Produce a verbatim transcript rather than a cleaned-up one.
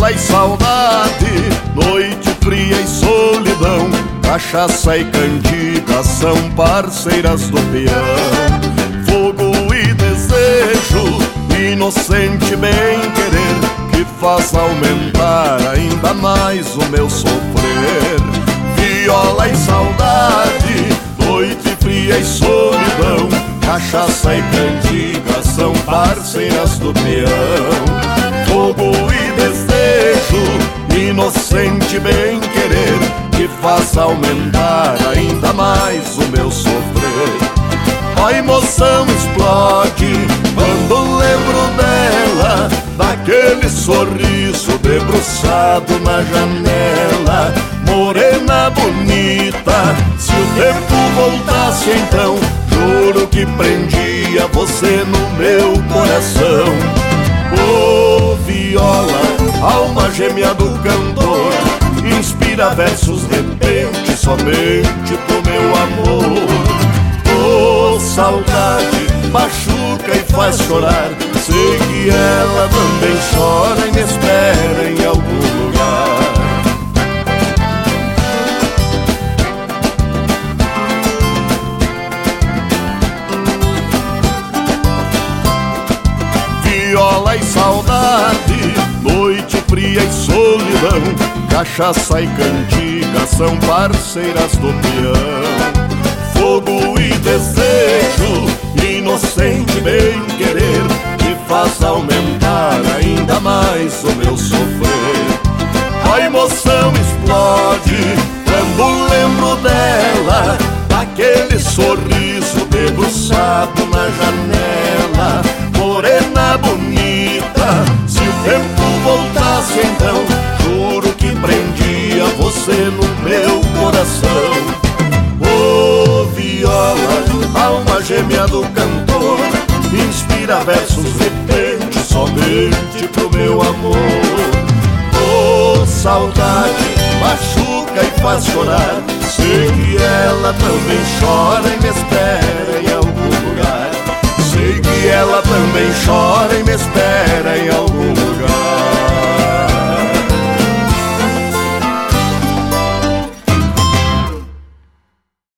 Viola e saudade, noite fria e solidão, cachaça e cantiga são parceiras do peão. Fogo e desejo, inocente bem-querer, que faz aumentar ainda mais o meu sofrer. Viola e saudade, noite fria e solidão, cachaça e cantiga são parceiras do peão. Fogo e desejo, inocente bem-querer, que faz aumentar ainda mais o meu sofrer. A emoção explode quando lembro dela, daquele sorriso debruçado na janela. Morena bonita, se o tempo voltasse então, juro que prendia você no meu coração. Oh, viola, alma gêmea do cantor, inspira versos de repente somente pro meu amor. Oh, saudade, machuca e faz chorar, sei que ela também chora e me espera em algum lugar. Viola e saudade, noite fria e solidão, cachaça e cantiga são parceiras do peão. Fogo e desejo, inocente bem-querer, que faz aumentar ainda mais o meu sofrer. A emoção explode quando lembro dela, daquele sorriso debruçado na janela. Morena bonita, se o tempo voltasse então, juro que prendia você no meu coração. Oh, viola, alma gêmea do cantor, inspira versos de repente somente pro meu amor. Oh, saudade, machuca e faz chorar, sei que ela também chora e me espera em algum lugar. Sei que ela também chora e me espera em algum lugar.